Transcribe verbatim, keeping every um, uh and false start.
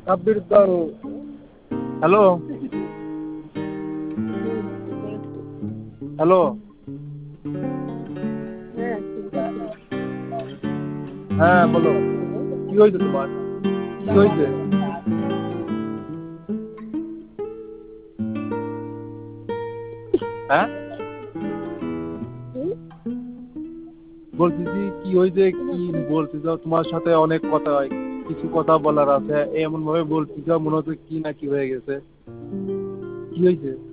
সাব্বির দাও। Hello hello হ্যাঁ বলো, কি হয়েছে তোমার? কি হয়েছে? হ্যাঁ বলতেছি কি হয়েছে, কি বলতে চাও? তোমার সাথে অনেক কথা হয়, কিছু কথা বলার আছে, এমন ভাবে বলতে চাও মনে হচ্ছে কি না কি হয়ে গেছে। কি হয়েছে?